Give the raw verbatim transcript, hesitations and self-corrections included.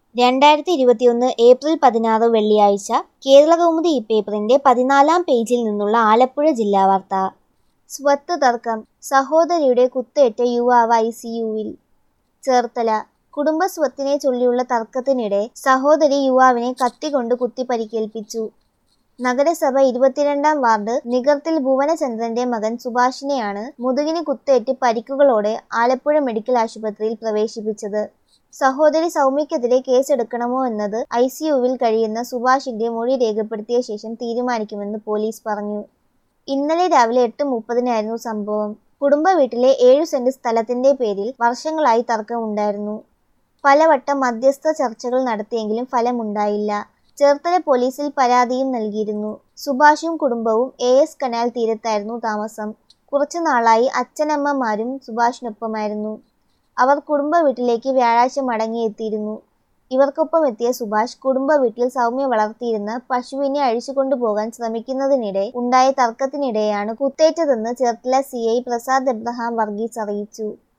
രണ്ടായിരത്തി ഇരുപത്തിയൊന്ന് ഏപ്രിൽ പതിനാറ് വെള്ളിയാഴ്ച കേരളകൗമുദി പേപ്പറിന്റെ പതിനാലാം പേജിൽ നിന്നുള്ള ആലപ്പുഴ ജില്ലാ വാർത്ത. സ്വത്ത് തർക്കം, സഹോദരിയുടെ കുത്തേറ്റ യുവാവ് ഐ സി യുവിൽ. ചേർത്തല. കുടുംബസ്വത്തിനെ ചൊല്ലിയുള്ള തർക്കത്തിനിടെ സഹോദരി യുവാവിനെ കത്തികൊണ്ട് കുത്തി പരിക്കേൽപ്പിച്ചു. നഗരസഭ ഇരുപത്തിരണ്ടാം വാർഡ് നികർത്തിൽ ഭുവനചന്ദ്രന്റെ മകൻ സുഭാഷിനെയാണ് മുതുകിന് കുത്തേറ്റ് പരിക്കുകളോടെ ആലപ്പുഴ മെഡിക്കൽ ആശുപത്രിയിൽ പ്രവേശിപ്പിച്ചത്. സഹോദരി സൗമ്യക്കെതിരെ കേസെടുക്കണമോ എന്നത് ഐ സി യുവിൽ കഴിയുന്ന സുഭാഷിന്റെ മൊഴി രേഖപ്പെടുത്തിയ ശേഷം തീരുമാനിക്കുമെന്ന് പോലീസ് പറഞ്ഞു. ഇന്നലെ രാവിലെ എട്ട് മുപ്പതിനായിരുന്നു സംഭവം. കുടുംബ വീട്ടിലെ ഏഴു സെന്റ് സ്ഥലത്തിന്റെ പേരിൽ വർഷങ്ങളായി തർക്കമുണ്ടായിരുന്നു. പലവട്ടം മധ്യസ്ഥ ചർച്ചകൾ നടത്തിയെങ്കിലും ഫലമുണ്ടായില്ല. ചേർത്തല പോലീസിൽ പരാതിയും നൽകിയിരുന്നു. സുഭാഷും കുടുംബവും എ എസ് കനാൽ തീരത്തായിരുന്നു താമസം. കുറച്ചു നാളായി അച്ഛനമ്മമാരും സുഭാഷിനൊപ്പമായിരുന്നു. അവർ കുടുംബ വീട്ടിലേക്ക് വ്യാഴാഴ്ച മടങ്ങിയെത്തിയിരുന്നു. ഇവർക്കൊപ്പം എത്തിയ സുഭാഷ് കുടുംബ വീട്ടിൽ സൗമ്യ വളർത്തിയിരുന്ന പശുവിനെ അഴിച്ചുകൊണ്ടുപോകാൻ ശ്രമിക്കുന്നതിനിടെ ഉണ്ടായ തർക്കത്തിനിടെയാണ് കുത്തേറ്റതെന്ന് ചേർത്തല സി ഐ പ്രസാദ് എബ്രഹാം വർഗീസ് അറിയിച്ചു.